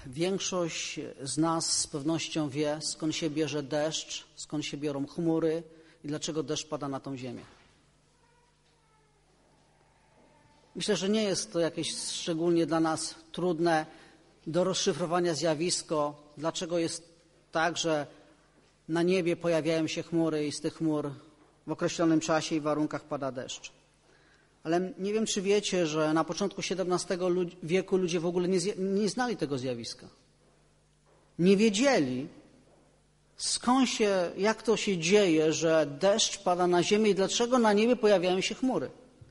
Większość z nas z pewnością wie, skąd się bierze deszcz, skąd się biorą chmury i dlaczego deszcz pada na tą ziemię. Myślę, że nie jest to jakieś szczególnie dla nas trudne do rozszyfrowania zjawisko, dlaczego jest tak, że na niebie pojawiają się chmury i z tych chmur w określonym czasie i warunkach pada deszcz. Ale nie wiem, czy wiecie, że na początku XVII wieku ludzie w ogóle nie znali tego zjawiska. Nie wiedzieli, jak to się dzieje, że deszcz pada na ziemię i dlaczego na niebie pojawiają się chmury.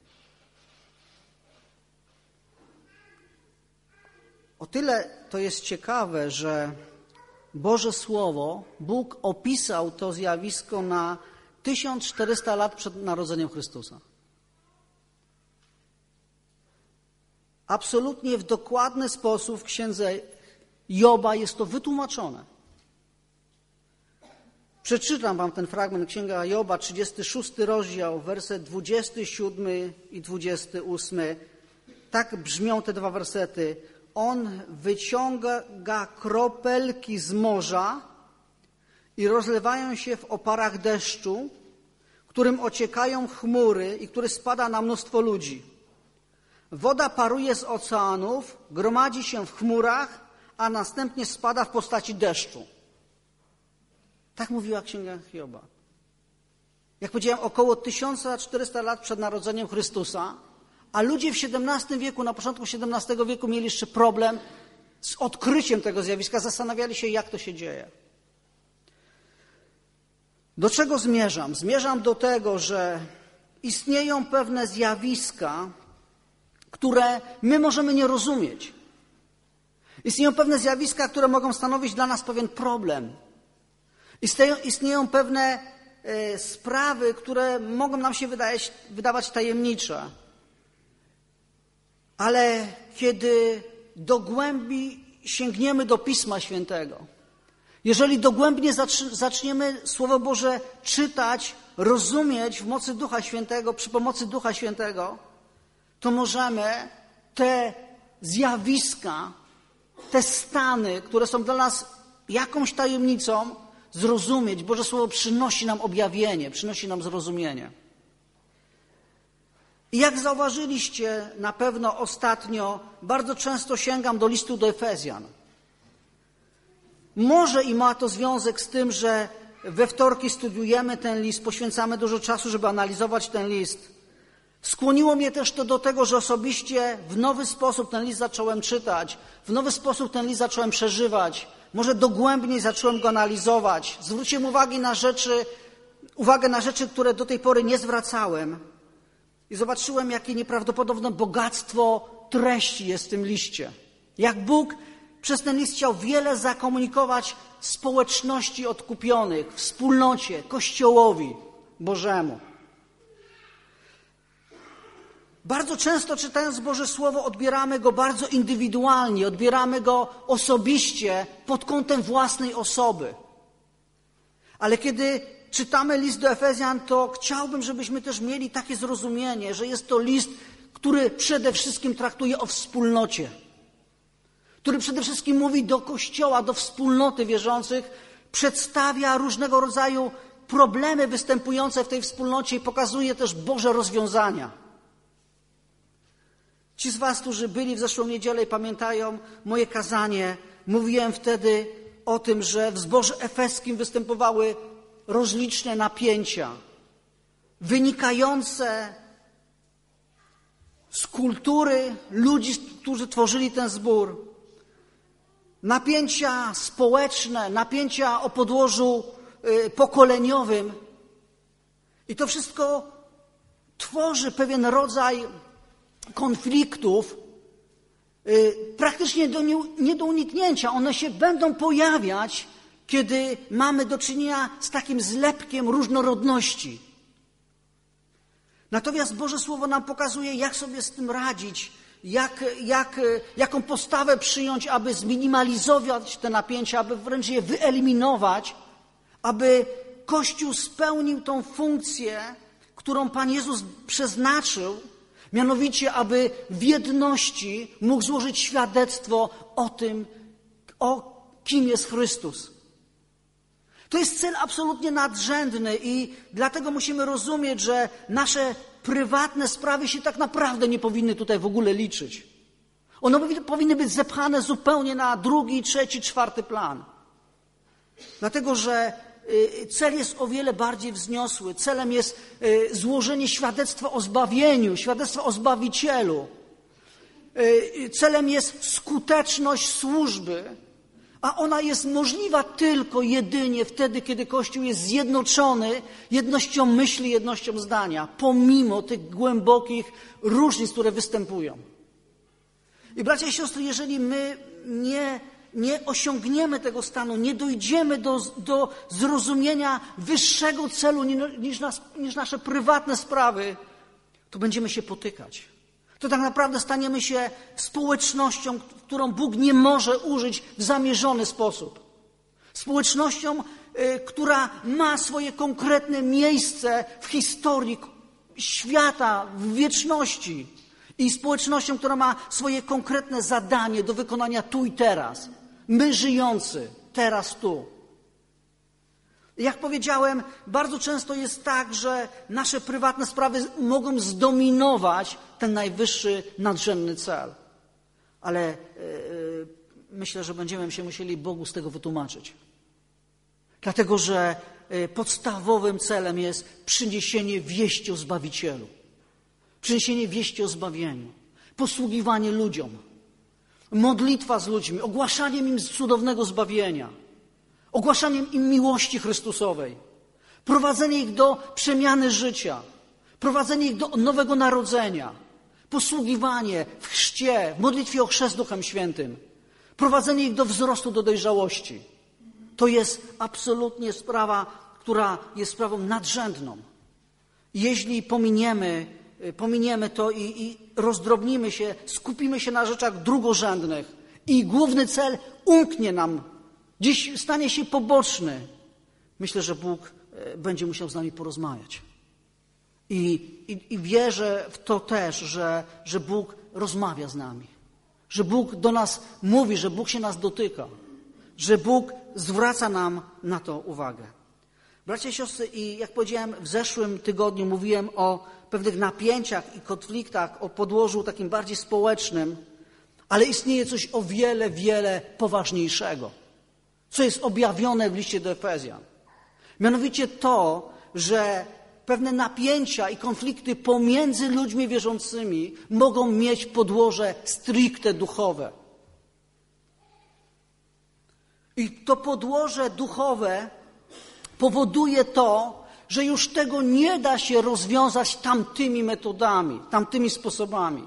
O tyle to jest ciekawe, że Boże Słowo, Bóg opisał to zjawisko na 1400 lat przed narodzeniem Chrystusa. Absolutnie w dokładny sposób w księdze Joba jest to wytłumaczone. Przeczytam wam ten fragment, księga Joba, 36 rozdział, werset 27 i 28. Tak brzmią te dwa wersety. On wyciąga kropelki z morza i rozlewają się w oparach deszczu, którym ociekają chmury i który spada na mnóstwo ludzi. Woda paruje z oceanów, gromadzi się w chmurach, a następnie spada w postaci deszczu. Tak mówiła księga Hioba. Jak powiedziałem, około 1400 lat przed narodzeniem Chrystusa, a ludzie w XVII wieku, na początku XVII wieku mieli jeszcze problem z odkryciem tego zjawiska, zastanawiali się, jak to się dzieje. Do czego zmierzam? Zmierzam do tego, że istnieją pewne zjawiska, które my możemy nie rozumieć. Istnieją pewne zjawiska, które mogą stanowić dla nas pewien problem. Istnieją pewne sprawy, które mogą nam się wydawać tajemnicze. Ale kiedy dogłębnie sięgniemy do Pisma Świętego, jeżeli dogłębnie zaczniemy Słowo Boże czytać, rozumieć w mocy Ducha Świętego, przy pomocy Ducha Świętego, to możemy te zjawiska, te stany, które są dla nas jakąś tajemnicą, zrozumieć. Boże Słowo przynosi nam objawienie, przynosi nam zrozumienie. I jak zauważyliście na pewno ostatnio, bardzo często sięgam do listu do Efezjan. Może i ma to związek z tym, że we wtorki studiujemy ten list, poświęcamy dużo czasu, żeby analizować ten list. Skłoniło mnie też to do tego, że osobiście w nowy sposób ten list zacząłem czytać, w nowy sposób ten list zacząłem przeżywać, może dogłębniej zacząłem go analizować. Zwróciłem uwagę na rzeczy, które do tej pory nie zwracałem i zobaczyłem, jakie nieprawdopodobne bogactwo treści jest w tym liście. Jak Bóg przez ten list chciał wiele zakomunikować społeczności odkupionych, wspólnocie, Kościołowi Bożemu. Bardzo często czytając Boże Słowo odbieramy go bardzo indywidualnie, odbieramy go osobiście pod kątem własnej osoby. Ale kiedy czytamy list do Efezjan, to chciałbym, żebyśmy też mieli takie zrozumienie, że jest to list, który przede wszystkim traktuje o wspólnocie, który przede wszystkim mówi do Kościoła, do wspólnoty wierzących, przedstawia różnego rodzaju problemy występujące w tej wspólnocie i pokazuje też Boże rozwiązania. Ci z was, którzy byli w zeszłą niedzielę i pamiętają moje kazanie, mówiłem wtedy o tym, że w zborze efeskim występowały rozliczne napięcia wynikające z kultury ludzi, którzy tworzyli ten zbór. Napięcia społeczne, napięcia o podłożu pokoleniowym. I to wszystko tworzy pewien rodzaj konfliktów praktycznie nie do uniknięcia. One się będą pojawiać, kiedy mamy do czynienia z takim zlepkiem różnorodności. Natomiast Boże Słowo nam pokazuje, jak sobie z tym radzić, jaką postawę przyjąć, aby zminimalizować te napięcia, aby wręcz je wyeliminować, aby Kościół spełnił tą funkcję, którą Pan Jezus przeznaczył, mianowicie, aby w jedności mógł złożyć świadectwo o tym, o kim jest Chrystus. To jest cel absolutnie nadrzędny i dlatego musimy rozumieć, że nasze prywatne sprawy się tak naprawdę nie powinny tutaj w ogóle liczyć. One powinny być zepchane zupełnie na drugi, trzeci, czwarty plan. Dlatego, że cel jest o wiele bardziej wzniosły. Celem jest złożenie świadectwa o zbawieniu, świadectwa o Zbawicielu. Celem jest skuteczność służby, a ona jest możliwa tylko jedynie wtedy, kiedy Kościół jest zjednoczony jednością myśli, jednością zdania, pomimo tych głębokich różnic, które występują. I bracia i siostry, jeżeli my nie osiągniemy tego stanu, nie dojdziemy do zrozumienia wyższego celu niż nasze prywatne sprawy, to będziemy się potykać. To tak naprawdę staniemy się społecznością, którą Bóg nie może użyć w zamierzony sposób. Społecznością, która ma swoje konkretne miejsce w historii świata, w wieczności. I społecznością, która ma swoje konkretne zadanie do wykonania tu i teraz. My żyjący, teraz tu. Jak powiedziałem, bardzo często jest tak, że nasze prywatne sprawy mogą zdominować ten najwyższy, nadrzędny cel. Ale myślę, że będziemy się musieli Bogu z tego wytłumaczyć. Dlatego, że podstawowym celem jest przyniesienie wieści o Zbawicielu. Przyniesienie wieści o zbawieniu. Posługiwanie ludziom. Modlitwa z ludźmi. Ogłaszaniem im cudownego zbawienia. Ogłaszaniem im miłości Chrystusowej. Prowadzenie ich do przemiany życia. Prowadzenie ich do nowego narodzenia. Posługiwanie w chrzcie, w modlitwie o chrzest Duchem Świętym. Prowadzenie ich do wzrostu, do dojrzałości. To jest absolutnie sprawa, która jest sprawą nadrzędną. Jeśli pominiemy to i rozdrobnimy się, skupimy się na rzeczach drugorzędnych i główny cel umknie nam, dziś stanie się poboczny, myślę, że Bóg będzie musiał z nami porozmawiać. I wierzę w to też, że Bóg rozmawia z nami, że Bóg do nas mówi, że Bóg się nas dotyka, że Bóg zwraca nam na to uwagę. Bracia i siostry, i jak powiedziałem, w zeszłym tygodniu mówiłem o pewnych napięciach i konfliktach, o podłożu takim bardziej społecznym, ale istnieje coś o wiele, wiele poważniejszego, co jest objawione w liście do Efezjan. Mianowicie to, że pewne napięcia i konflikty pomiędzy ludźmi wierzącymi mogą mieć podłoże stricte duchowe. I to podłoże duchowe powoduje to, że już tego nie da się rozwiązać tamtymi metodami, tamtymi sposobami.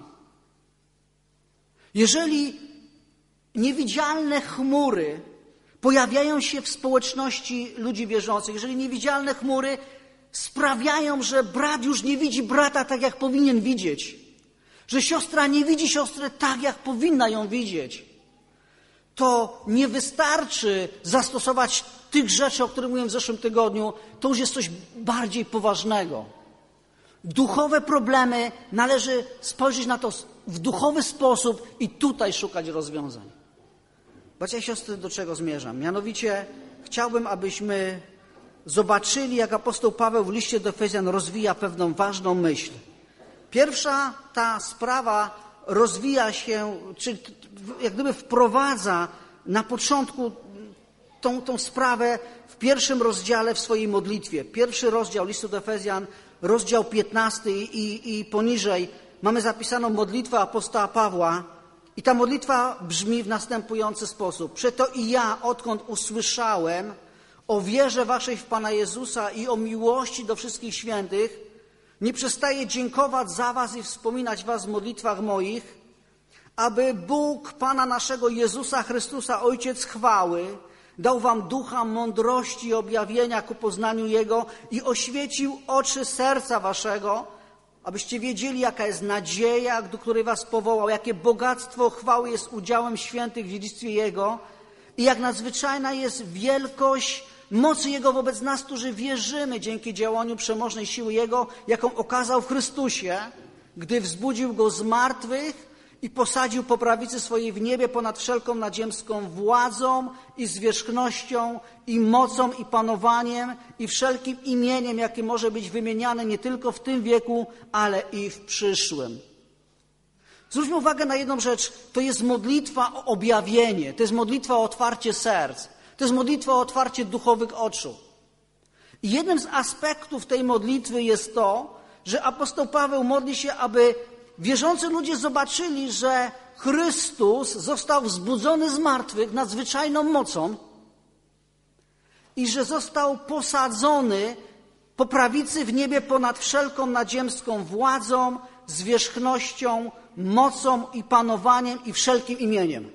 Jeżeli niewidzialne chmury pojawiają się w społeczności ludzi wierzących, jeżeli niewidzialne chmury sprawiają, że brat już nie widzi brata tak, jak powinien widzieć, że siostra nie widzi siostry tak, jak powinna ją widzieć, to nie wystarczy zastosować tych rzeczy, o których mówiłem w zeszłym tygodniu, to już jest coś bardziej poważnego. Duchowe problemy należy spojrzeć na to w duchowy sposób i tutaj szukać rozwiązań. Bracia i siostry, do czego zmierzam? Mianowicie chciałbym, abyśmy zobaczyli, jak apostoł Paweł w liście do Efezjan rozwija pewną ważną myśl. Pierwsza ta sprawa rozwija się, czy jak gdyby wprowadza na początku tą sprawę w pierwszym rozdziale w swojej modlitwie. Pierwszy rozdział listu do Efezjan, rozdział 15 i poniżej mamy zapisaną modlitwę apostoła Pawła i ta modlitwa brzmi w następujący sposób. Przeto i ja, odkąd usłyszałem o wierze waszej w Pana Jezusa i o miłości do wszystkich świętych, nie przestaję dziękować za was i wspominać was w modlitwach moich, aby Bóg Pana naszego Jezusa Chrystusa, Ojciec chwały, dał wam ducha mądrości i objawienia ku poznaniu Jego i oświecił oczy serca waszego, abyście wiedzieli, jaka jest nadzieja, do której was powołał, jakie bogactwo chwały jest udziałem świętych w dziedzictwie Jego i jak nadzwyczajna jest wielkość mocy Jego wobec nas, którzy wierzymy dzięki działaniu przemożnej siły Jego, jaką okazał w Chrystusie, gdy wzbudził Go z martwych i posadził po prawicy swojej w niebie ponad wszelką nadziemską władzą i zwierzchnością i mocą i panowaniem i wszelkim imieniem, jakie może być wymieniane nie tylko w tym wieku, ale i w przyszłym. Zwróćmy uwagę na jedną rzecz. To jest modlitwa o objawienie. To jest modlitwa o otwarcie serc. To jest modlitwa o otwarcie duchowych oczu. I jednym z aspektów tej modlitwy jest to, że apostoł Paweł modli się, aby wierzący ludzie zobaczyli, że Chrystus został wzbudzony z martwych nadzwyczajną mocą i że został posadzony po prawicy w niebie ponad wszelką nadziemską władzą, zwierzchnością, mocą i panowaniem i wszelkim imieniem.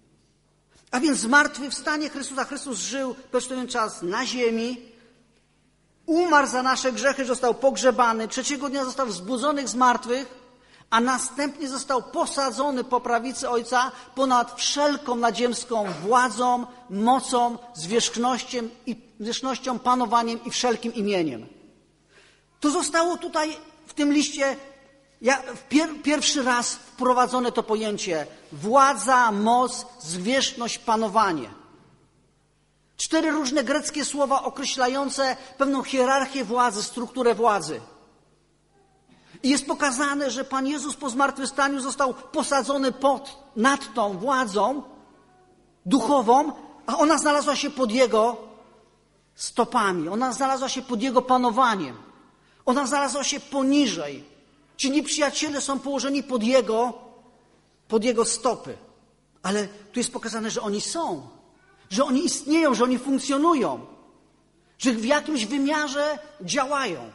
A więc zmartwychwstanie Chrystusa. Chrystus żył przez pewien czas na ziemi, umarł za nasze grzechy, został pogrzebany, trzeciego dnia został wzbudzony z martwych, a następnie został posadzony po prawicy Ojca ponad wszelką nadziemską władzą, mocą, zwierzchnością, panowaniem i wszelkim imieniem. To zostało tutaj w tym liście pierwszy raz wprowadzone to pojęcie władza, moc, zwierzchność, panowanie. 4 różne greckie słowa określające pewną hierarchię władzy, strukturę władzy. I jest pokazane, że Pan Jezus po zmartwychwstaniu został posadzony nad tą władzą duchową, a ona znalazła się pod Jego stopami. Ona znalazła się pod Jego panowaniem. Ona znalazła się poniżej. Ci nieprzyjaciele są położeni pod Jego stopy. Ale tu jest pokazane, że oni są. Że oni istnieją, że oni funkcjonują. Że w jakimś wymiarze działają.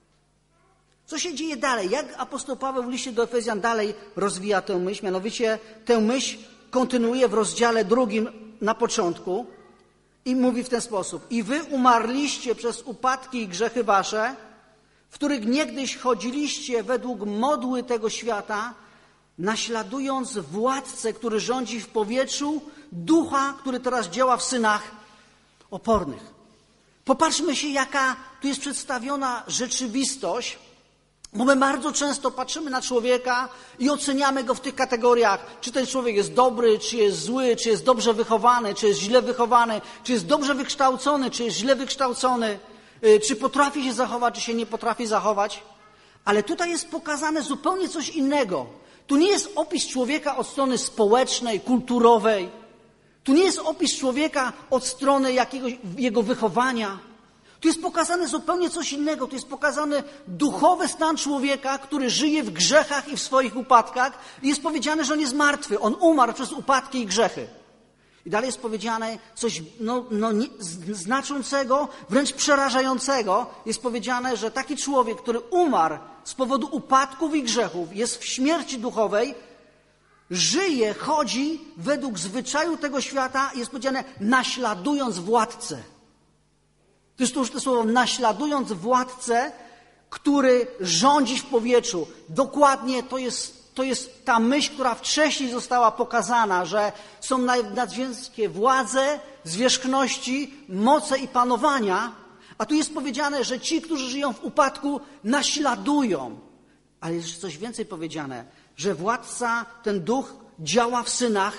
Co się dzieje dalej? Jak apostoł Paweł w liście do Efezjan dalej rozwija tę myśl? Mianowicie tę myśl kontynuuje w rozdziale 2 na początku i mówi w ten sposób. I wy umarliście przez upadki i grzechy wasze, w których niegdyś chodziliście według modły tego świata, naśladując władcę, który rządzi w powietrzu, ducha, który teraz działa w synach opornych. Popatrzmy się, jaka tu jest przedstawiona rzeczywistość, bo my bardzo często patrzymy na człowieka i oceniamy go w tych kategoriach, czy ten człowiek jest dobry, czy jest zły, czy jest dobrze wychowany, czy jest źle wychowany, czy jest dobrze wykształcony, czy jest źle wykształcony, czy potrafi się zachować, czy się nie potrafi zachować. Ale tutaj jest pokazane zupełnie coś innego. Tu nie jest opis człowieka od strony społecznej, kulturowej. Tu nie jest opis człowieka od strony jego wychowania. Tu jest pokazane zupełnie coś innego. Tu jest pokazany duchowy stan człowieka, który żyje w grzechach i w swoich upadkach. I jest powiedziane, że on jest martwy. On umarł przez upadki i grzechy. I dalej jest powiedziane coś znaczącego, wręcz przerażającego. Jest powiedziane, że taki człowiek, który umarł z powodu upadków i grzechów, jest w śmierci duchowej, żyje, chodzi według zwyczaju tego świata, jest powiedziane, naśladując władcę. To jest to słowo, naśladując władcę, który rządzi w powietrzu. Dokładnie to jest ta myśl, która wcześniej została pokazana, że są nadziemskie władze, zwierzchności, moce i panowania, a tu jest powiedziane, że ci, którzy żyją w upadku, naśladują. Ale jest jeszcze coś więcej powiedziane, że władca, ten duch działa w synach,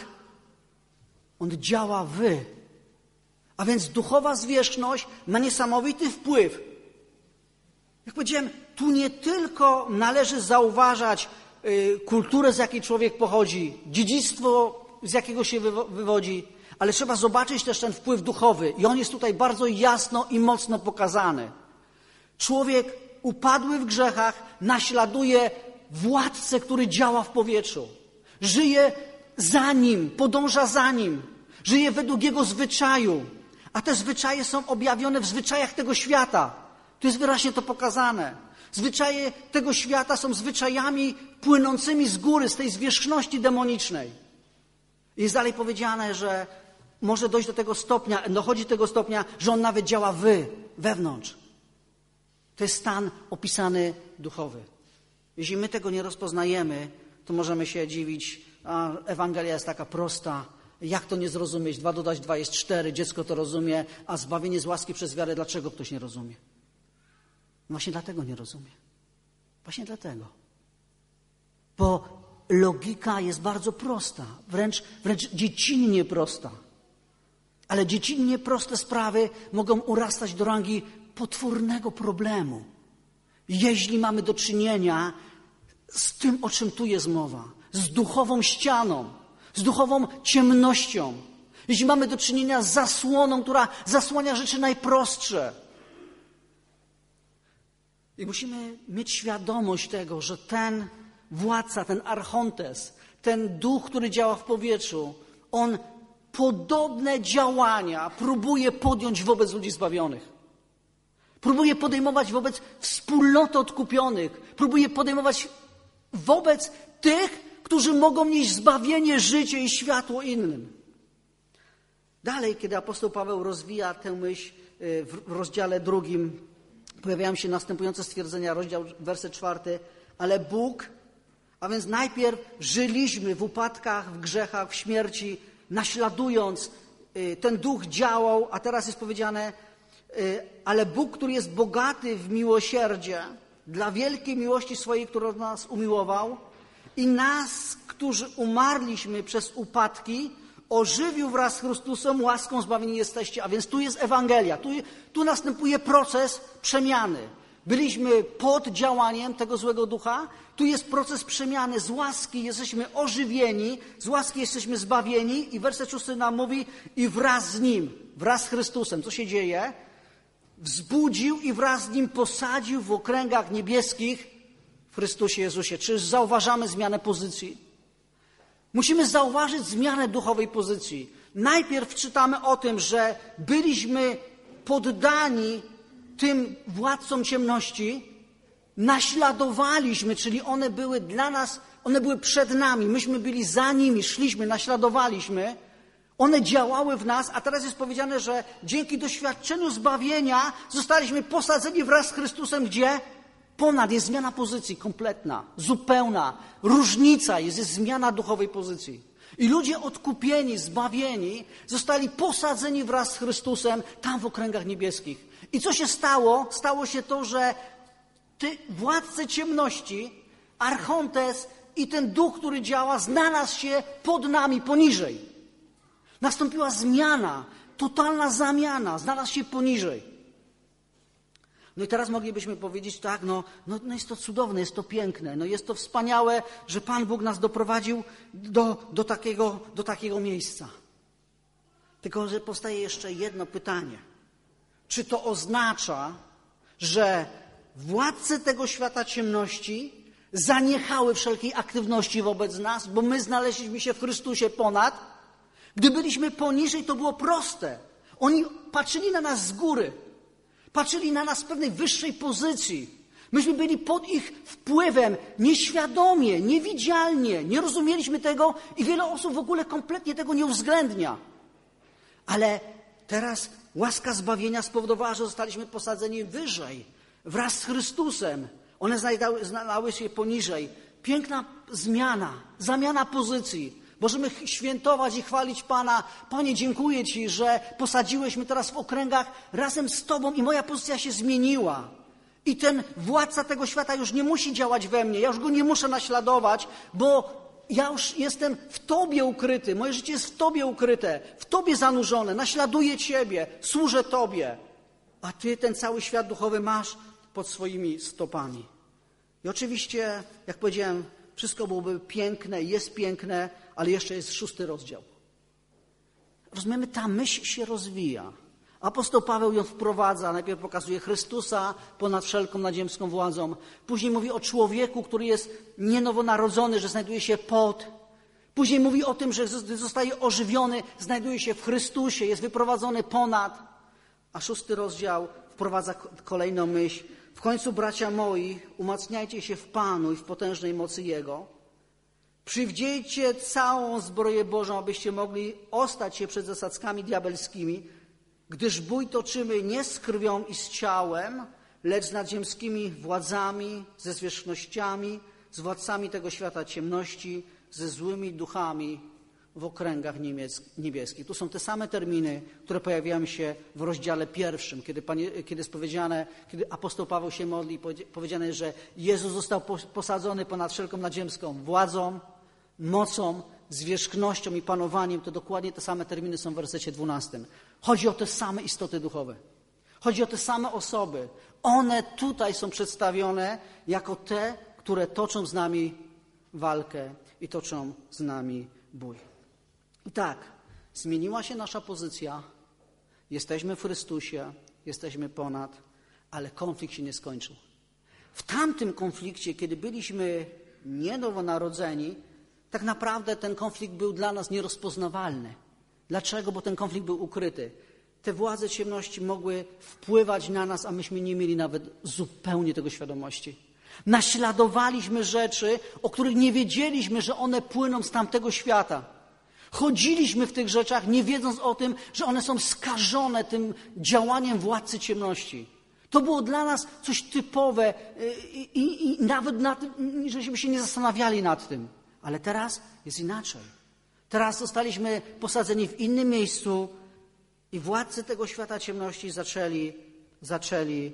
on działa wy. A więc duchowa zwierzchność ma niesamowity wpływ. Jak powiedziałem, tu nie tylko należy zauważać kulturę, z jakiej człowiek pochodzi, dziedzictwo, z jakiego się wywodzi, ale trzeba zobaczyć też ten wpływ duchowy. I on jest tutaj bardzo jasno i mocno pokazany. Człowiek upadły w grzechach naśladuje władcę, który działa w powietrzu. Żyje za nim, podąża za nim. Żyje według jego zwyczaju. A te zwyczaje są objawione w zwyczajach tego świata. Tu jest wyraźnie to pokazane. Zwyczaje tego świata są zwyczajami płynącymi z góry, z tej zwierzchności demonicznej. Jest dalej powiedziane, że może dojść do tego stopnia, dochodzi do tego stopnia, że on nawet działa wewnątrz. To jest stan opisany duchowy. Jeśli my tego nie rozpoznajemy, to możemy się dziwić, a Ewangelia jest taka prosta. Jak to nie zrozumieć? 2 dodać 2 jest 4, dziecko to rozumie, a zbawienie z łaski przez wiarę, dlaczego ktoś nie rozumie? Właśnie dlatego nie rozumie. Właśnie dlatego. Bo logika jest bardzo prosta, wręcz dziecinnie prosta. Ale dziecinnie proste sprawy mogą urastać do rangi potwornego problemu, jeśli mamy do czynienia z tym, o czym tu jest mowa, z duchową ścianą, z duchową ciemnością. Jeśli mamy do czynienia z zasłoną, która zasłania rzeczy najprostsze. I musimy mieć świadomość tego, że ten władca, ten archontes, ten duch, który działa w powietrzu, on podobne działania próbuje podjąć wobec ludzi zbawionych. Próbuje podejmować wobec wspólnoty odkupionych. Próbuje podejmować wobec tych, którzy mogą nieść zbawienie, życie i światło innym. Dalej, kiedy apostoł Paweł rozwija tę myśl w rozdziale 2, pojawiają się następujące stwierdzenia, werset 4. Ale Bóg, a więc najpierw żyliśmy w upadkach, w grzechach, w śmierci, naśladując, ten duch działał, a teraz jest powiedziane, ale Bóg, który jest bogaty w miłosierdzie, dla wielkiej miłości swojej, którą nas umiłował i nas, którzy umarliśmy przez upadki, ożywił wraz z Chrystusem, łaską zbawieni jesteście. A więc tu jest Ewangelia, tu następuje proces przemiany. Byliśmy pod działaniem tego złego ducha, tu jest proces przemiany. Z łaski jesteśmy ożywieni, z łaski jesteśmy zbawieni i werset 6 nam mówi i wraz z Nim, wraz z Chrystusem. Co się dzieje? Wzbudził i wraz z Nim posadził w okręgach niebieskich w Chrystusie Jezusie. Czy zauważamy zmianę pozycji? Musimy zauważyć zmianę duchowej pozycji. Najpierw czytamy o tym, że byliśmy poddani tym władcom ciemności, naśladowaliśmy, czyli one były dla nas, one były przed nami, myśmy byli za nimi, szliśmy, naśladowaliśmy, one działały w nas, a teraz jest powiedziane, że dzięki doświadczeniu zbawienia zostaliśmy posadzeni wraz z Chrystusem, gdzie? Ponad jest zmiana pozycji kompletna, zupełna, różnica jest zmiana duchowej pozycji. I ludzie odkupieni, zbawieni, zostali posadzeni wraz z Chrystusem tam w okręgach niebieskich. I co się stało? Stało się to, że władcy ciemności, archontes i ten duch, który działa, znalazł się pod nami, poniżej. Nastąpiła zmiana, totalna zamiana, znalazł się poniżej. No i teraz moglibyśmy powiedzieć tak, no jest to cudowne, jest to piękne, no jest to wspaniałe, że Pan Bóg nas doprowadził do takiego miejsca. Tylko, że powstaje jeszcze jedno pytanie. Czy to oznacza, że władcy tego świata ciemności zaniechały wszelkiej aktywności wobec nas, bo my znaleźliśmy się w Chrystusie ponad? Gdy byliśmy poniżej, to było proste. Oni patrzyli na nas z góry. Patrzyli na nas z pewnej wyższej pozycji. Myśmy byli pod ich wpływem, nieświadomie, niewidzialnie, nie rozumieliśmy tego i wiele osób w ogóle kompletnie tego nie uwzględnia. Ale teraz łaska zbawienia spowodowała, że zostaliśmy posadzeni wyżej, wraz z Chrystusem. One znalazły się poniżej. Piękna zmiana, zamiana pozycji. Możemy świętować i chwalić Pana. Panie, dziękuję Ci, że posadziłeś mnie teraz w okręgach razem z Tobą i moja pozycja się zmieniła. I ten władca tego świata już nie musi działać we mnie. Ja już go nie muszę naśladować, bo ja już jestem w Tobie ukryty. Moje życie jest w Tobie ukryte, w Tobie zanurzone. Naśladuję Ciebie, służę Tobie. A Ty ten cały świat duchowy masz pod swoimi stopami. I oczywiście, jak powiedziałem, wszystko byłoby piękne, jest piękne, ale jeszcze jest 6 rozdział. Rozumiemy, ta myśl się rozwija. Apostoł Paweł ją wprowadza, najpierw pokazuje Chrystusa ponad wszelką nadziemską władzą. Później mówi o człowieku, który jest nienowonarodzony, że znajduje się pod. Później mówi o tym, że zostaje ożywiony, znajduje się w Chrystusie, jest wyprowadzony ponad. A 6 rozdział wprowadza kolejną myśl. W końcu, bracia moi, umacniajcie się w Panu i w potężnej mocy Jego. Przywdziejcie całą zbroję Bożą, abyście mogli ostać się przed zasadzkami diabelskimi, gdyż bój toczymy nie z krwią i z ciałem, lecz z nadziemskimi władzami, ze zwierzchnościami, z władcami tego świata ciemności, ze złymi duchami w okręgach niebieskich. Tu są te same terminy, które pojawiają się w rozdziale 1, kiedy jest powiedziane, kiedy apostoł Paweł się modli, powiedziane jest, że Jezus został posadzony ponad wszelką nadziemską władzą, mocą, zwierzchnością i panowaniem, to dokładnie te same terminy są w wersecie 12. Chodzi o te same istoty duchowe. Chodzi o te same osoby. One tutaj są przedstawione jako te, które toczą z nami walkę i toczą z nami bój. I tak, zmieniła się nasza pozycja, jesteśmy w Chrystusie, jesteśmy ponad, ale konflikt się nie skończył. W tamtym konflikcie, kiedy byliśmy niedowonarodzeni, tak naprawdę ten konflikt był dla nas nierozpoznawalny. Dlaczego? Bo ten konflikt był ukryty. Te władze ciemności mogły wpływać na nas, a myśmy nie mieli nawet zupełnie tego świadomości. Naśladowaliśmy rzeczy, o których nie wiedzieliśmy, że one płyną z tamtego świata. Chodziliśmy w tych rzeczach, nie wiedząc o tym, że one są skażone tym działaniem władcy ciemności. To było dla nas coś typowe i nawet na tym, żeśmy się nie zastanawiali nad tym. Ale teraz jest inaczej. Teraz zostaliśmy posadzeni w innym miejscu i władcy tego świata ciemności zaczęli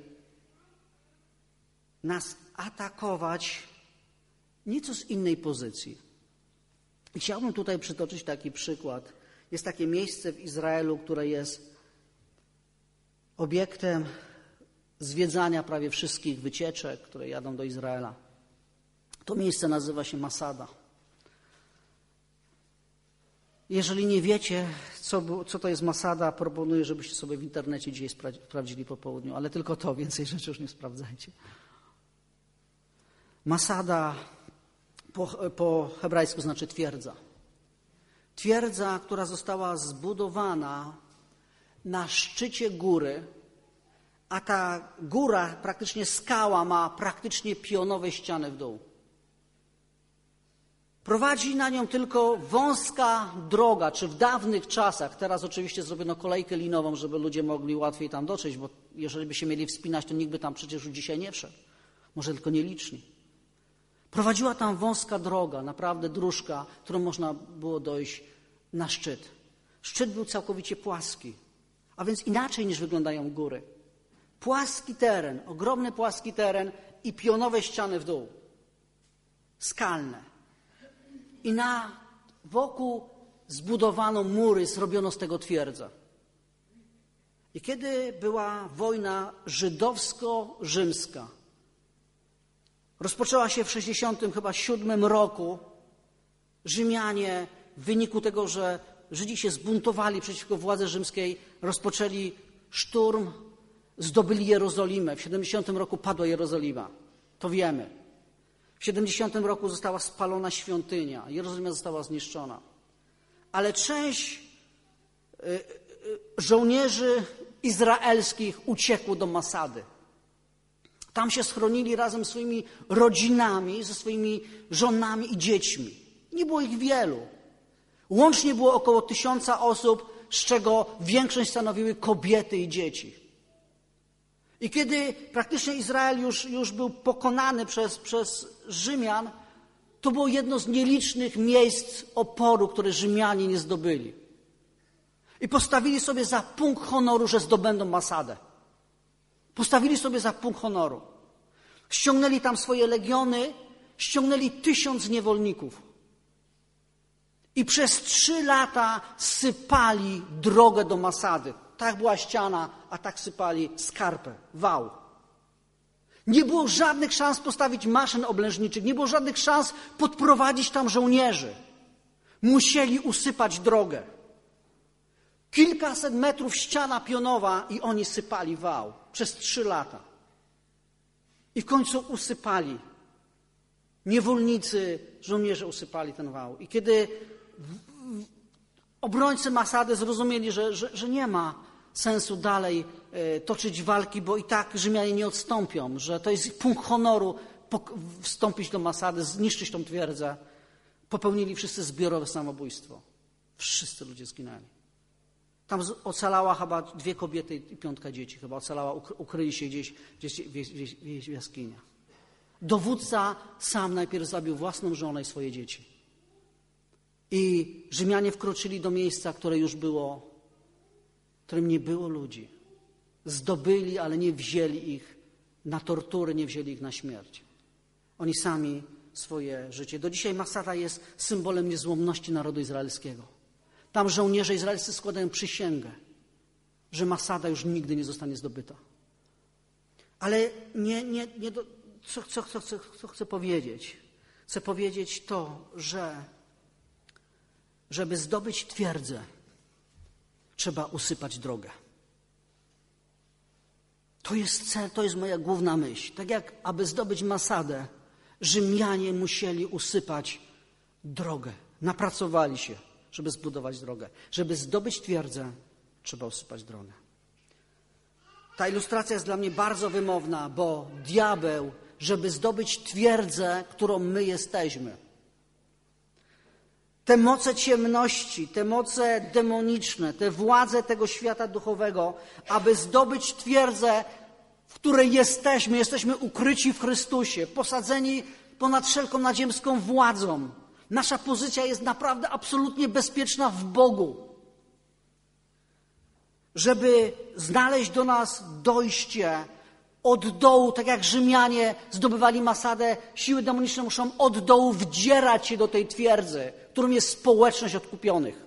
nas atakować nieco z innej pozycji. I chciałbym tutaj przytoczyć taki przykład. Jest takie miejsce w Izraelu, które jest obiektem zwiedzania prawie wszystkich wycieczek, które jadą do Izraela. To miejsce nazywa się Masada. Jeżeli nie wiecie, co to jest Masada, proponuję, żebyście sobie w internecie dzisiaj sprawdzili po południu, ale tylko to, więcej rzeczy już nie sprawdzajcie. Masada po hebrajsku znaczy twierdza. Twierdza, która została zbudowana na szczycie góry, a ta góra, praktycznie skała, ma praktycznie pionowe ściany w dół. Prowadzi na nią tylko wąska droga, czy w dawnych czasach, teraz oczywiście zrobiono kolejkę linową, żeby ludzie mogli łatwiej tam dotrzeć, bo jeżeli by się mieli wspinać, to nikt by tam przecież już dzisiaj nie wszedł. Może tylko nieliczni. Prowadziła tam wąska droga, naprawdę dróżka, którą można było dojść na szczyt. Szczyt był całkowicie płaski, a więc inaczej niż wyglądają góry. Płaski teren, ogromny płaski teren i pionowe ściany w dół. Skalne. I wokół zbudowano mury, zrobiono z tego twierdza. I kiedy była wojna żydowsko-rzymska, rozpoczęła się w 67 roku, Rzymianie w wyniku tego, że Żydzi się zbuntowali przeciwko władzy rzymskiej, rozpoczęli szturm, zdobyli Jerozolimę. W 70 roku padła Jerozolima. To wiemy. W 70 roku została spalona świątynia. Jerozolima została zniszczona. Ale część żołnierzy izraelskich uciekło do Masady. Tam się schronili razem z swoimi rodzinami, ze swoimi żonami i dziećmi. Nie było ich wielu. Łącznie było około 1000 osób, z czego większość stanowiły kobiety i dzieci. I kiedy praktycznie Izrael już był pokonany przez Rzymian, to było jedno z nielicznych miejsc oporu, które Rzymianie nie zdobyli. I postawili sobie za punkt honoru, że zdobędą Masadę. Postawili sobie za punkt honoru. Ściągnęli tam swoje legiony, ściągnęli 1000 niewolników. I przez 3 lata sypali drogę do Masady. Tak była ściana, a tak sypali skarpę, wał. Nie było żadnych szans postawić maszyn oblężniczych, nie było żadnych szans podprowadzić tam żołnierzy. Musieli usypać drogę. Kilkaset metrów ściana pionowa i oni sypali wał przez 3 lata. I w końcu usypali. Niewolnicy, żołnierze usypali ten wał. I kiedy obrońcy Masady zrozumieli, że nie ma sensu dalej toczyć walki, bo i tak Rzymianie nie odstąpią, że to jest punkt honoru wstąpić do Masady, zniszczyć tą twierdzę, popełnili wszyscy zbiorowe samobójstwo. Wszyscy ludzie zginęli. Tam ocalała chyba 2 kobiety i 5 dzieci. Chyba ocalała, ukryli się gdzieś w jaskiniach. Dowódca sam najpierw zabił własną żonę i swoje dzieci. I Rzymianie wkroczyli do miejsca, które już było, w którym nie było ludzi. Zdobyli, ale nie wzięli ich na tortury, nie wzięli ich na śmierć. Oni sami swoje życie. Do dzisiaj Masada jest symbolem niezłomności narodu izraelskiego. Tam żołnierze izraelscy składają przysięgę, że Masada już nigdy nie zostanie zdobyta. Ale co chcę powiedzieć? Chcę powiedzieć to, że żeby zdobyć twierdzę, trzeba usypać drogę. To jest cel, to jest moja główna myśl. Tak jak aby zdobyć Masadę, Rzymianie musieli usypać drogę. Napracowali się, żeby zbudować drogę. Żeby zdobyć twierdzę, trzeba usypać drogę. Ta ilustracja jest dla mnie bardzo wymowna, bo diabeł, żeby zdobyć twierdzę, którą my jesteśmy, te moce ciemności, te moce demoniczne, te władze tego świata duchowego, aby zdobyć twierdzę, w której jesteśmy ukryci w Chrystusie, posadzeni ponad wszelką nadziemską władzą. Nasza pozycja jest naprawdę absolutnie bezpieczna w Bogu. Żeby znaleźć do nas dojście od dołu, tak jak Rzymianie zdobywali Masadę, siły demoniczne muszą od dołu wdzierać się do tej twierdzy, którą jest społeczność odkupionych.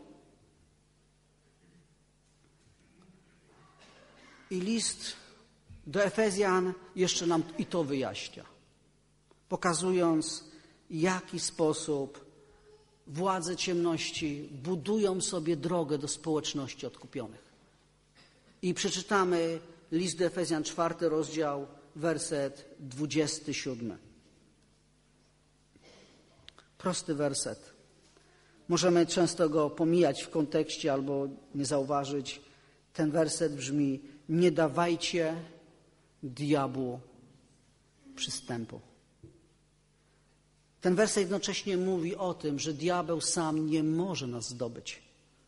I list do Efezjan jeszcze nam i to wyjaśnia, pokazując, w jaki sposób władze ciemności budują sobie drogę do społeczności odkupionych. I przeczytamy list do Efezjan, 4 rozdział, werset 27. Prosty werset. Możemy często go pomijać w kontekście albo nie zauważyć. Ten werset brzmi: nie dawajcie diabłu przystępu. Ten werset jednocześnie mówi o tym, że diabeł sam nie może nas zdobyć.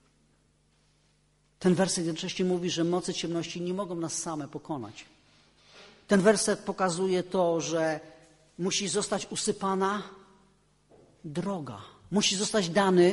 Ten werset jednocześnie mówi, że moce ciemności nie mogą nas same pokonać. Ten werset pokazuje to, że musi zostać usypana droga. Musi zostać dany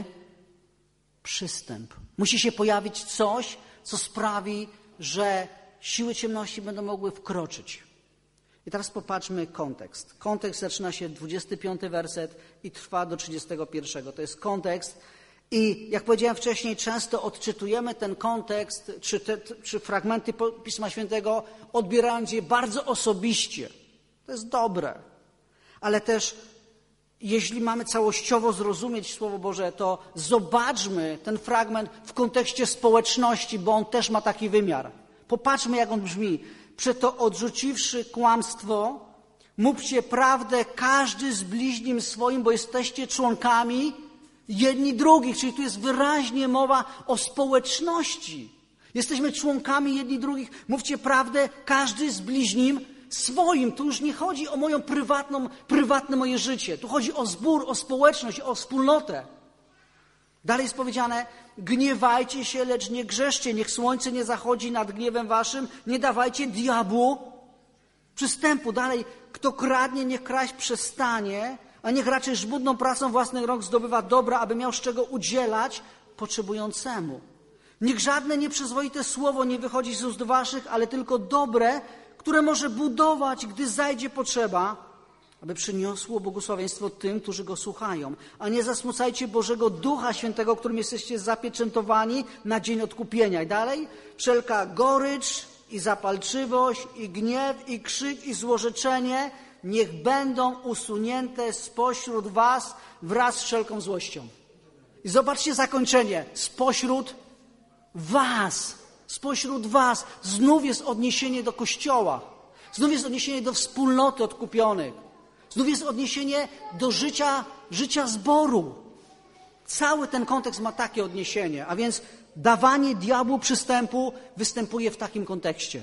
przystęp. Musi się pojawić coś, co sprawi, że siły ciemności będą mogły wkroczyć. I teraz popatrzmy kontekst. Kontekst zaczyna się 25 werset i trwa do 31. To jest kontekst. I jak powiedziałem wcześniej, często odczytujemy ten kontekst, czy fragmenty Pisma Świętego, odbierając je bardzo osobiście. To jest dobre. Ale też, jeśli mamy całościowo zrozumieć Słowo Boże, to zobaczmy ten fragment w kontekście społeczności, bo on też ma taki wymiar. Popatrzmy, jak on brzmi. Przeto odrzuciwszy kłamstwo, mówcie prawdę każdy z bliźnim swoim, bo jesteście członkami jedni drugich. Czyli tu jest wyraźnie mowa o społeczności. Jesteśmy członkami jedni drugich. Mówcie prawdę każdy z bliźnim swoim. Tu już nie chodzi o moją prywatne moje życie. Tu chodzi o zbór, o społeczność, o wspólnotę. Dalej jest powiedziane: gniewajcie się, lecz nie grzeszcie. Niech słońce nie zachodzi nad gniewem waszym. Nie dawajcie diabłu przystępu. Dalej, kto kradnie, niech kraść przestanie, a niech raczej żmudną pracą własnych rąk zdobywa dobra, aby miał z czego udzielać potrzebującemu. Niech żadne nieprzyzwoite słowo nie wychodzi z ust waszych, ale tylko dobre, które może budować, gdy zajdzie potrzeba, aby przyniosło błogosławieństwo tym, którzy go słuchają. A nie zasmucajcie Bożego Ducha Świętego, którym jesteście zapieczętowani na dzień odkupienia. I dalej, wszelka gorycz i zapalczywość, i gniew, i krzyk, i złorzeczenie niech będą usunięte spośród was wraz z wszelką złością. I zobaczcie zakończenie. Spośród was. Spośród was. Znów jest odniesienie do Kościoła. Znów jest odniesienie do wspólnoty odkupionych. Znów jest odniesienie do życia zboru. Cały ten kontekst ma takie odniesienie. A więc dawanie diabłu przystępu występuje w takim kontekście.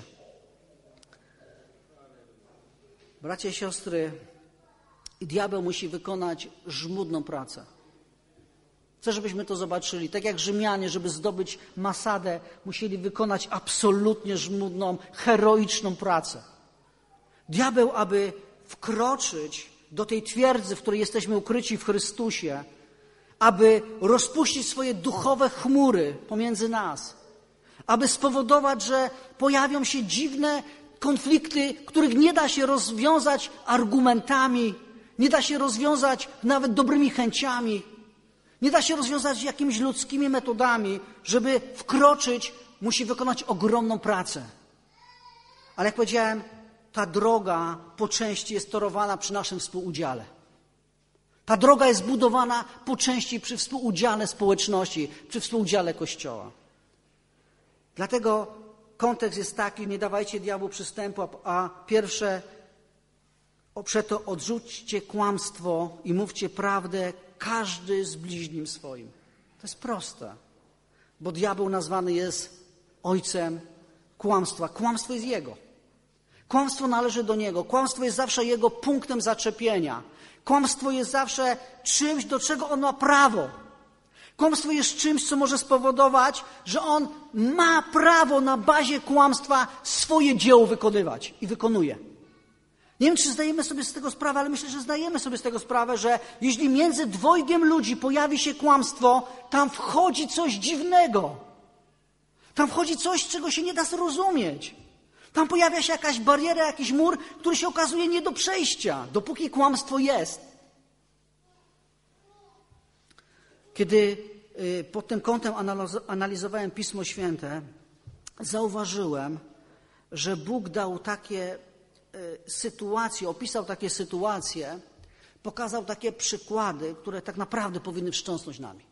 Bracia i siostry, diabeł musi wykonać żmudną pracę. Chcę, żebyśmy to zobaczyli. Tak jak Rzymianie, żeby zdobyć Masadę, musieli wykonać absolutnie żmudną, heroiczną pracę. Diabeł, aby wkroczyć do tej twierdzy, w której jesteśmy ukryci w Chrystusie, aby rozpuścić swoje duchowe chmury pomiędzy nas, aby spowodować, że pojawią się dziwne konflikty, których nie da się rozwiązać argumentami, nie da się rozwiązać nawet dobrymi chęciami, nie da się rozwiązać jakimiś ludzkimi metodami. Żeby wkroczyć, musi wykonać ogromną pracę. Ale jak powiedziałem, ta droga po części jest torowana przy naszym współudziale. Ta droga jest budowana po części przy współudziale społeczności, przy współudziale Kościoła. Dlatego kontekst jest taki, nie dawajcie diabłu przystępu, a pierwsze, przeto odrzućcie kłamstwo i mówcie prawdę, każdy z bliźnim swoim. To jest proste, bo diabeł nazwany jest ojcem kłamstwa. Kłamstwo jest jego. Kłamstwo należy do niego. Kłamstwo jest zawsze jego punktem zaczepienia. Kłamstwo jest zawsze czymś, do czego on ma prawo. Kłamstwo jest czymś, co może spowodować, że on ma prawo na bazie kłamstwa swoje dzieło wykonywać i wykonuje. Nie wiem, czy zdajemy sobie z tego sprawę, ale myślę, że zdajemy sobie z tego sprawę, że jeśli między dwojgiem ludzi pojawi się kłamstwo, tam wchodzi coś dziwnego. Tam wchodzi coś, czego się nie da zrozumieć. Tam pojawia się jakaś bariera, jakiś mur, który się okazuje nie do przejścia, dopóki kłamstwo jest. Kiedy pod tym kątem analizowałem Pismo Święte, zauważyłem, że Bóg dał takie sytuacje, opisał takie sytuacje, pokazał takie przykłady, które tak naprawdę powinny wstrząsnąć nami.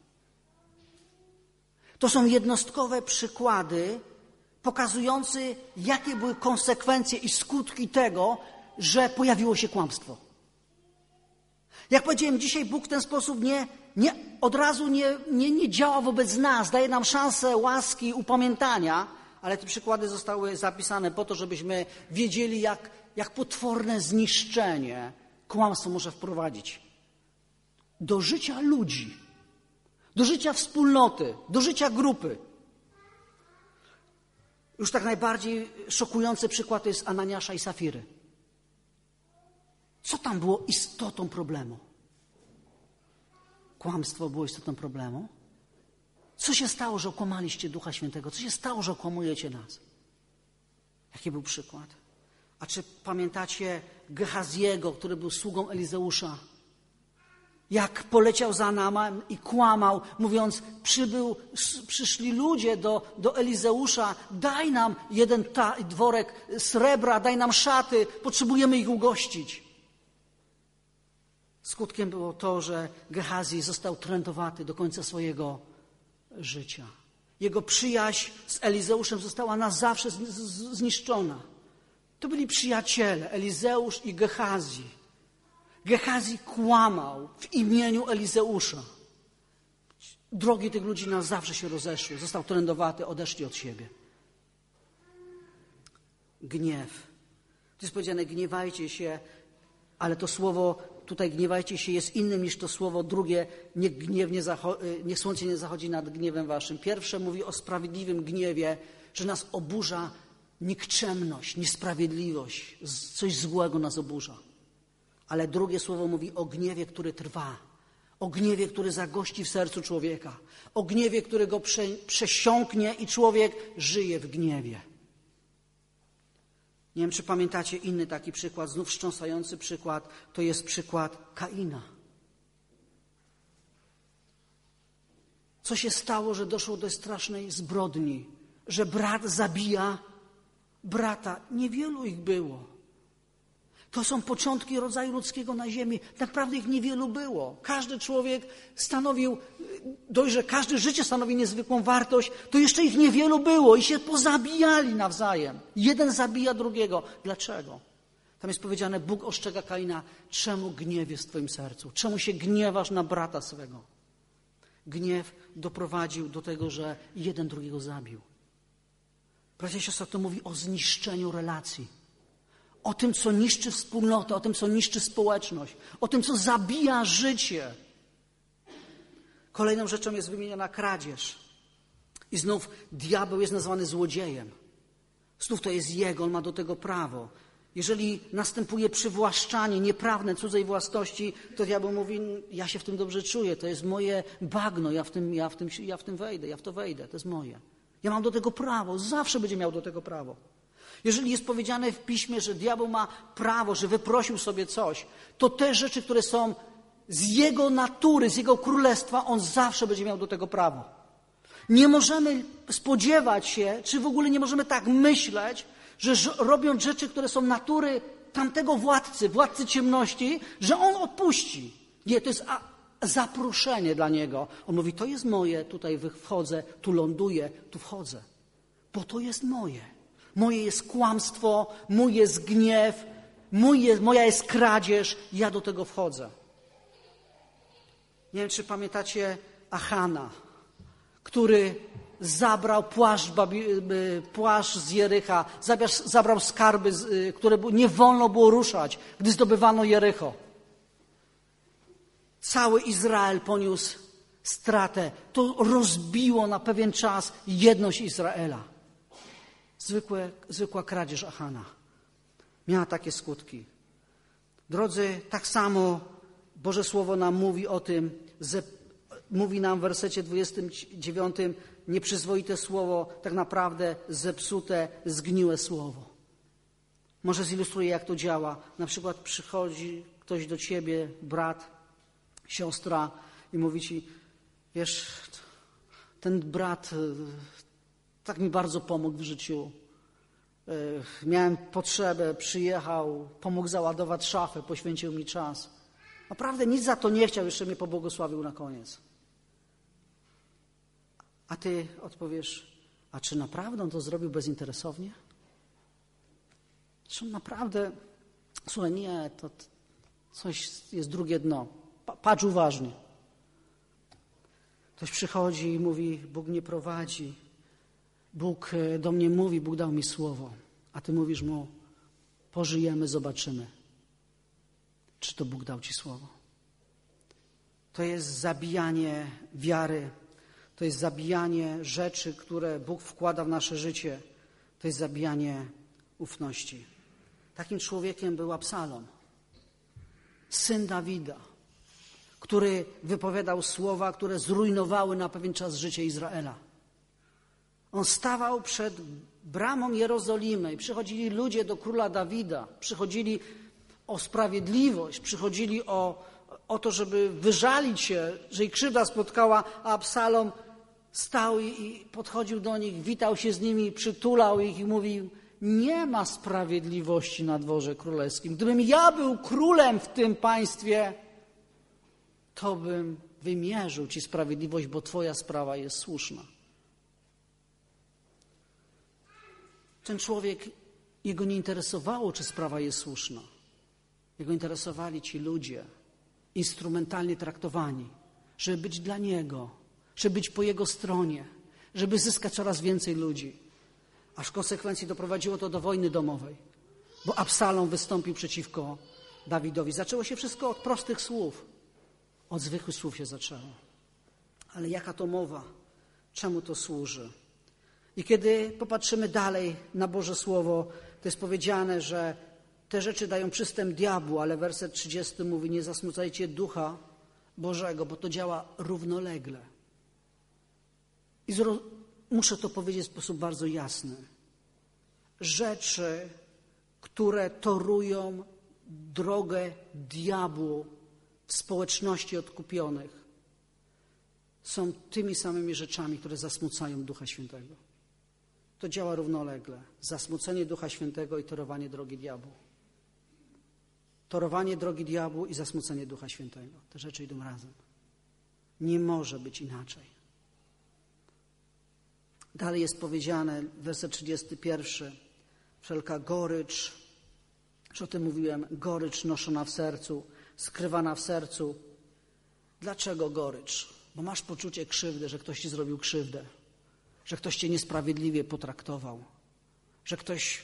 To są jednostkowe przykłady pokazujące, jakie były konsekwencje i skutki tego, że pojawiło się kłamstwo. Jak powiedziałem, dzisiaj Bóg w ten sposób od razu nie działa wobec nas, daje nam szansę łaski, upamiętania, ale te przykłady zostały zapisane po to, żebyśmy wiedzieli, jak potworne zniszczenie kłamstwo może wprowadzić do życia ludzi, do życia wspólnoty, do życia grupy. Już tak najbardziej szokujący przykład to jest Ananiasza i Safiry. Co tam było istotą problemu? Kłamstwo było istotą problemu? Co się stało, że okłamaliście Ducha Świętego? Co się stało, że okłamujecie nas? Jaki był przykład? A czy pamiętacie Gehaziego, który był sługą Elizeusza? Jak poleciał za Naamem i kłamał, mówiąc, przyszli ludzie do Elizeusza, daj nam jeden dworek srebra, daj nam szaty, potrzebujemy ich ugościć. Skutkiem było to, że Gehazi został trędowaty do końca swojego życia. Jego przyjaźń z Elizeuszem została na zawsze zniszczona. To byli przyjaciele, Elizeusz i Gehazi. Gehazi kłamał w imieniu Elizeusza. Drogi tych ludzi na zawsze się rozeszły. Został trędowaty, odeszli od siebie. Gniew. To jest powiedziane, gniewajcie się, ale to słowo tutaj gniewajcie się jest innym niż to słowo drugie, niech słońce nie zachodzi nad gniewem waszym. Pierwsze mówi o sprawiedliwym gniewie, że nas oburza nikczemność, niesprawiedliwość, coś złego nas oburza. Ale drugie słowo mówi o gniewie, który trwa, o gniewie, który zagości w sercu człowieka, o gniewie, który go przesiąknie i człowiek żyje w gniewie. Nie wiem, czy pamiętacie inny taki przykład, znów wstrząsający przykład, to jest przykład Kaina. Co się stało, że doszło do strasznej zbrodni, że brat zabija brata? Niewielu ich było. To są początki rodzaju ludzkiego na ziemi. Tak naprawdę ich niewielu było. Każdy człowiek stanowił, dość, że każde życie stanowi niezwykłą wartość, to jeszcze ich niewielu było i się pozabijali nawzajem. Jeden zabija drugiego. Dlaczego? Tam jest powiedziane, Bóg ostrzega Kaina, czemu gniew jest w twoim sercu? Czemu się gniewasz na brata swego? Gniew doprowadził do tego, że jeden drugiego zabił. Bracia i siostry, to mówi o zniszczeniu relacji. O tym, co niszczy wspólnotę, o tym, co niszczy społeczność, o tym, co zabija życie. Kolejną rzeczą jest wymieniona kradzież. I znów diabeł jest nazwany złodziejem. Znów to jest jego, on ma do tego prawo. Jeżeli następuje przywłaszczanie nieprawne cudzej własności, to diabeł mówi, ja się w tym dobrze czuję, to jest moje bagno, ja w tym wejdę, ja w to wejdę, to jest moje. Ja mam do tego prawo, zawsze będzie miał do tego prawo. Jeżeli jest powiedziane w Piśmie, że diabeł ma prawo, że wyprosił sobie coś, to te rzeczy, które są z jego natury, z jego królestwa, on zawsze będzie miał do tego prawo. Nie możemy spodziewać się, czy w ogóle nie możemy tak myśleć, że robiąc rzeczy, które są natury tamtego władcy ciemności, że on odpuści. Nie, to jest zaproszenie dla niego. On mówi, to jest moje, tutaj wchodzę, tu ląduję, tu wchodzę. Bo to jest moje. Moje jest kłamstwo, mój jest gniew, moja jest kradzież, ja do tego wchodzę. Nie wiem, czy pamiętacie Achana, który zabrał płaszcz z Jericha, zabrał skarby, które nie wolno było ruszać, gdy zdobywano Jericho. Cały Izrael poniósł stratę. To rozbiło na pewien czas jedność Izraela. Zwykła kradzież Achana miała takie skutki. Drodzy, tak samo Boże Słowo nam mówi o tym, mówi nam w wersecie 29, nieprzyzwoite słowo, tak naprawdę zepsute, zgniłe słowo. Może zilustruję, jak to działa. Na przykład przychodzi ktoś do ciebie, brat, siostra i mówi ci, wiesz, ten brat tak mi bardzo pomógł w życiu. Miałem potrzebę, przyjechał, pomógł załadować szafę, poświęcił mi czas. Naprawdę nic za to nie chciał, jeszcze mnie pobłogosławił na koniec. A ty odpowiesz, a czy naprawdę on to zrobił bezinteresownie? Czy on naprawdę, słuchaj, nie, to coś jest drugie dno. Patrz uważnie. Ktoś przychodzi i mówi, Bóg mnie prowadzi. Bóg do mnie mówi, Bóg dał mi słowo. A ty mówisz mu, pożyjemy, zobaczymy. Czy to Bóg dał ci słowo? To jest zabijanie wiary. To jest zabijanie rzeczy, które Bóg wkłada w nasze życie. To jest zabijanie ufności. Takim człowiekiem był Absalom, syn Dawida, który wypowiadał słowa, które zrujnowały na pewien czas życie Izraela. On stawał przed bramą Jerozolimy i przychodzili ludzie do króla Dawida, przychodzili o sprawiedliwość, przychodzili o to, żeby wyżalić się, że ich krzywda spotkała, a Absalom stał i podchodził do nich, witał się z nimi, przytulał ich i mówił, nie ma sprawiedliwości na dworze królewskim. Gdybym ja był królem w tym państwie, to bym wymierzył ci sprawiedliwość, bo twoja sprawa jest słuszna. Ten człowiek, jego nie interesowało, czy sprawa jest słuszna. Jego interesowali ci ludzie, instrumentalnie traktowani, żeby być dla niego, żeby być po jego stronie, żeby zyskać coraz więcej ludzi. Aż w konsekwencji doprowadziło to do wojny domowej, bo Absalom wystąpił przeciwko Dawidowi. Zaczęło się wszystko od prostych słów. Od zwykłych słów się zaczęło. Ale jaka to mowa? Czemu to służy? I kiedy popatrzymy dalej na Boże Słowo, to jest powiedziane, że te rzeczy dają przystęp diabłu, ale werset 30 mówi, nie zasmucajcie Ducha Bożego, bo to działa równolegle. I muszę to powiedzieć w sposób bardzo jasny. Rzeczy, które torują drogę diabłu w społeczności odkupionych, są tymi samymi rzeczami, które zasmucają Ducha Świętego. To działa równolegle. Zasmucenie Ducha Świętego i torowanie drogi diabłu. Torowanie drogi diabłu i zasmucenie Ducha Świętego. Te rzeczy idą razem. Nie może być inaczej. Dalej jest powiedziane, werset 31. Wszelka gorycz, już o tym mówiłem, gorycz noszona w sercu, skrywana w sercu. Dlaczego gorycz? Bo masz poczucie krzywdy, że ktoś ci zrobił krzywdę, że ktoś cię niesprawiedliwie potraktował, że ktoś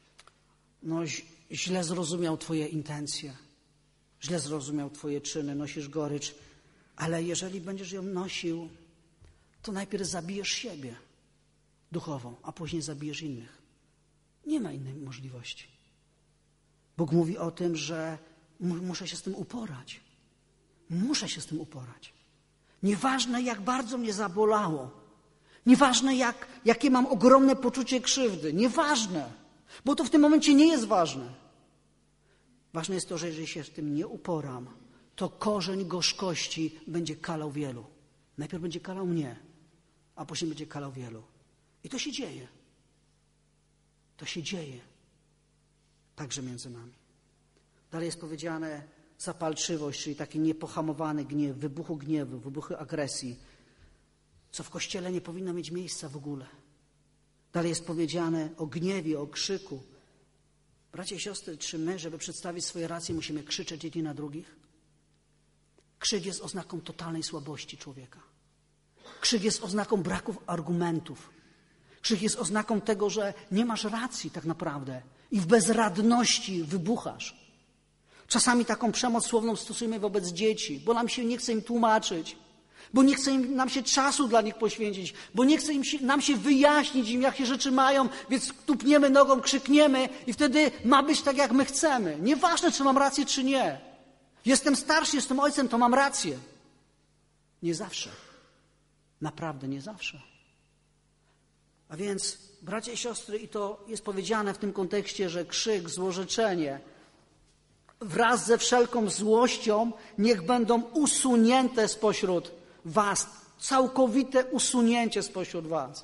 źle zrozumiał twoje intencje, źle zrozumiał twoje czyny, nosisz gorycz, ale jeżeli będziesz ją nosił, to najpierw zabijesz siebie duchowo, a później zabijesz innych. Nie ma innej możliwości. Bóg mówi o tym, że muszę się z tym uporać. Muszę się z tym uporać. Nieważne, jak bardzo mnie zabolało. Nieważne, jakie mam ogromne poczucie krzywdy. Nieważne. Bo to w tym momencie nie jest ważne. Ważne jest to, że jeżeli się w tym nie uporam, to korzeń gorzkości będzie kalał wielu. Najpierw będzie kalał mnie, a później będzie kalał wielu. I to się dzieje. To się dzieje. Także między nami. Dalej jest powiedziane zapalczywość, czyli taki niepohamowany gniew, wybuchu gniewu, wybuchu agresji, co w Kościele nie powinno mieć miejsca w ogóle. Dalej jest powiedziane o gniewie, o krzyku. Bracia i siostry, czy my, żeby przedstawić swoje racje, musimy krzyczeć jedni na drugich? Krzyk jest oznaką totalnej słabości człowieka. Krzyk jest oznaką braku argumentów. Krzyk jest oznaką tego, że nie masz racji tak naprawdę i w bezradności wybuchasz. Czasami taką przemoc słowną stosujemy wobec dzieci, bo nam się nie chce im tłumaczyć, bo nie chce nam się czasu dla nich poświęcić, bo nie chce nam się wyjaśnić im, jakie rzeczy mają, więc tupniemy nogą, krzykniemy i wtedy ma być tak, jak my chcemy. Nieważne, czy mam rację, czy nie. Jestem starszy, jestem ojcem, to mam rację. Nie zawsze. Naprawdę nie zawsze. A więc, bracia i siostry, i to jest powiedziane w tym kontekście, że krzyk, złorzeczenie wraz ze wszelką złością niech będą usunięte spośród was. Całkowite usunięcie spośród was.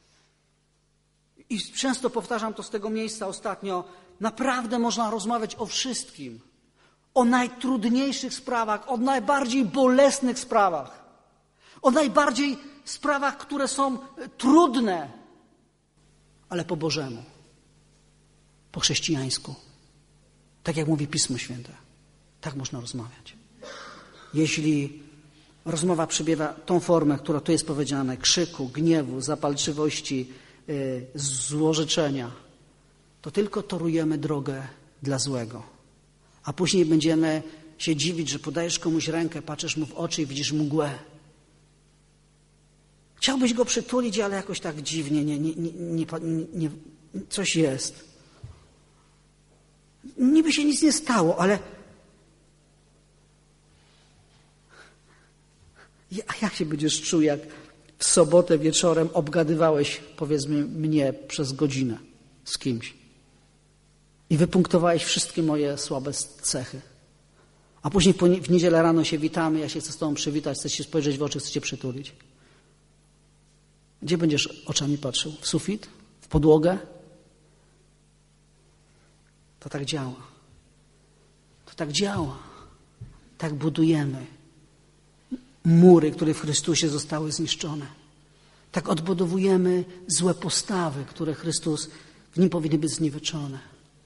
I często powtarzam to z tego miejsca ostatnio. Naprawdę można rozmawiać o wszystkim. O najtrudniejszych sprawach, o najbardziej bolesnych sprawach. O najbardziej sprawach, które są trudne, ale po Bożemu, po chrześcijańsku. Tak jak mówi Pismo Święte. Tak można rozmawiać. Jeśli rozmowa przybiera tą formę, która tu jest powiedziana, krzyku, gniewu, zapalczywości, złorzeczenia, to tylko torujemy drogę dla złego. A później będziemy się dziwić, że podajesz komuś rękę, patrzysz mu w oczy i widzisz mgłę. Chciałbyś go przytulić, ale jakoś tak dziwnie, nie, coś jest. Niby się nic nie stało, ale a jak się będziesz czuł, jak w sobotę wieczorem obgadywałeś, powiedzmy, mnie przez godzinę z kimś i wypunktowałeś wszystkie moje słabe cechy. A później w niedzielę rano się witamy, ja się chcę z tobą przywitać, chcę się spojrzeć w oczy, chcę cię przytulić. Gdzie będziesz oczami patrzył? W sufit? W podłogę? To tak działa. To tak działa. Tak budujemy mury, które w Chrystusie zostały zniszczone. Tak odbudowujemy złe postawy, które Chrystus w nim powinny być zniweczone.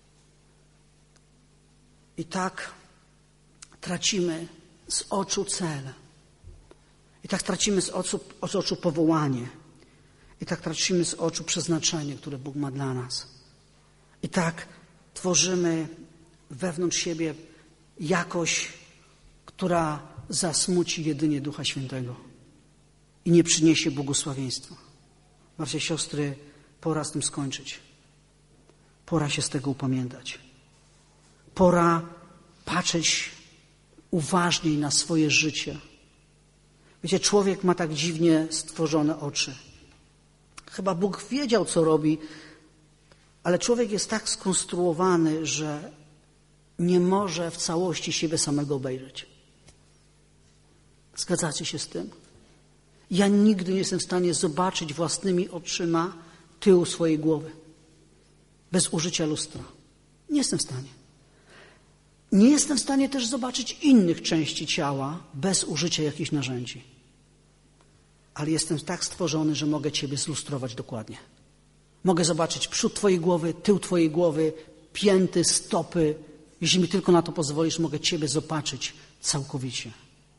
I tak tracimy z oczu cel. I tak tracimy z oczu powołanie. I tak tracimy z oczu przeznaczenie, które Bóg ma dla nas. I tak tworzymy wewnątrz siebie jakość, która zasmuci jedynie Ducha Świętego i nie przyniesie błogosławieństwa. Bracia i siostry, pora z tym skończyć. Pora się z tego upamiętać. Pora patrzeć uważniej na swoje życie. Wiecie, człowiek ma tak dziwnie stworzone oczy. Chyba Bóg wiedział, co robi, ale człowiek jest tak skonstruowany, że nie może w całości siebie samego obejrzeć. Zgadzacie się z tym? Ja nigdy nie jestem w stanie zobaczyć własnymi oczyma tyłu swojej głowy. Bez użycia lustra. Nie jestem w stanie. Nie jestem w stanie też zobaczyć innych części ciała bez użycia jakichś narzędzi. Ale jestem tak stworzony, że mogę Ciebie zlustrować dokładnie. Mogę zobaczyć przód Twojej głowy, tył Twojej głowy, pięty, stopy. Jeśli mi tylko na to pozwolisz, mogę Ciebie zobaczyć całkowicie.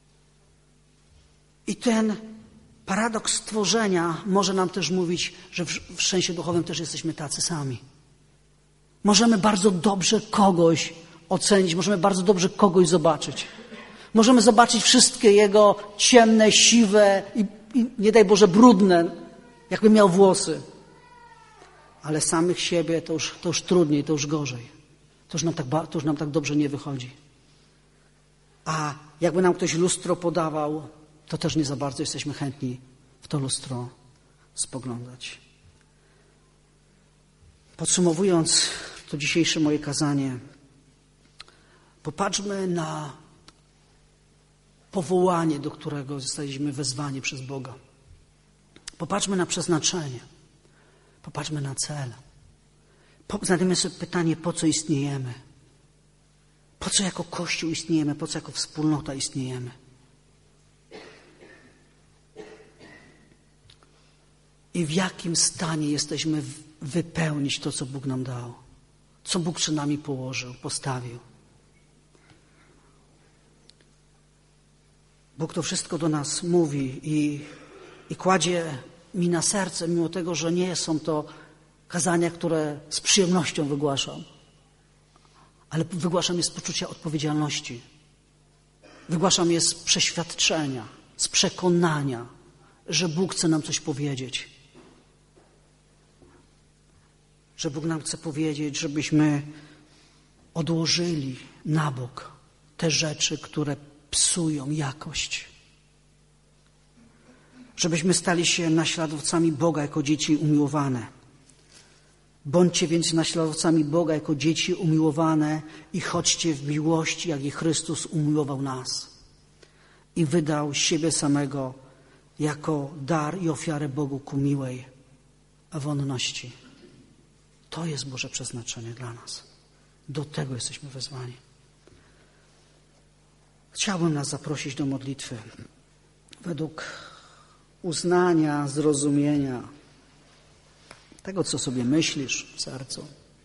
I ten paradoks stworzenia może nam też mówić, że w sensie duchowym też jesteśmy tacy sami. Możemy bardzo dobrze kogoś ocenić, możemy bardzo dobrze kogoś zobaczyć. Możemy zobaczyć wszystkie jego ciemne, siwe i nie daj Boże brudne, jakby miał włosy. Ale samych siebie to już trudniej, to już gorzej. To już nam tak dobrze nie wychodzi. A jakby nam ktoś lustro podawał, to też nie za bardzo jesteśmy chętni w to lustro spoglądać. Podsumowując to dzisiejsze moje kazanie, popatrzmy na powołanie, do którego zostaliśmy wezwani przez Boga. Popatrzmy na przeznaczenie. Popatrzmy na cel. Zadajmy sobie pytanie, po co istniejemy? Po co jako Kościół istniejemy? Po co jako wspólnota istniejemy? I w jakim stanie jesteśmy wypełnić to, co Bóg nam dał? Co Bóg przed nami położył, postawił? Bóg to wszystko do nas mówi i kładzie mi na serce, mimo tego, że nie są to kazania, które z przyjemnością wygłaszam, ale wygłaszam je z poczucia odpowiedzialności. Wygłaszam je z przeświadczenia, z przekonania, że Bóg chce nam coś powiedzieć. Że Bóg nam chce powiedzieć, żebyśmy odłożyli na bok te rzeczy, które psują jakość. Żebyśmy stali się naśladowcami Boga jako dzieci umiłowane. Bądźcie więc naśladowcami Boga jako dzieci umiłowane i chodźcie w miłości, jak i Chrystus umiłował nas i wydał siebie samego jako dar i ofiarę Bogu ku miłej wonności. To jest Boże przeznaczenie dla nas. Do tego jesteśmy wezwani. Chciałbym nas zaprosić do modlitwy według uznania, zrozumienia tego, co sobie myślisz w sercu,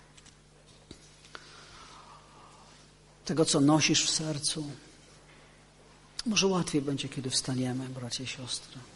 tego, co nosisz w sercu. Może łatwiej będzie, kiedy wstaniemy, bracia i siostry.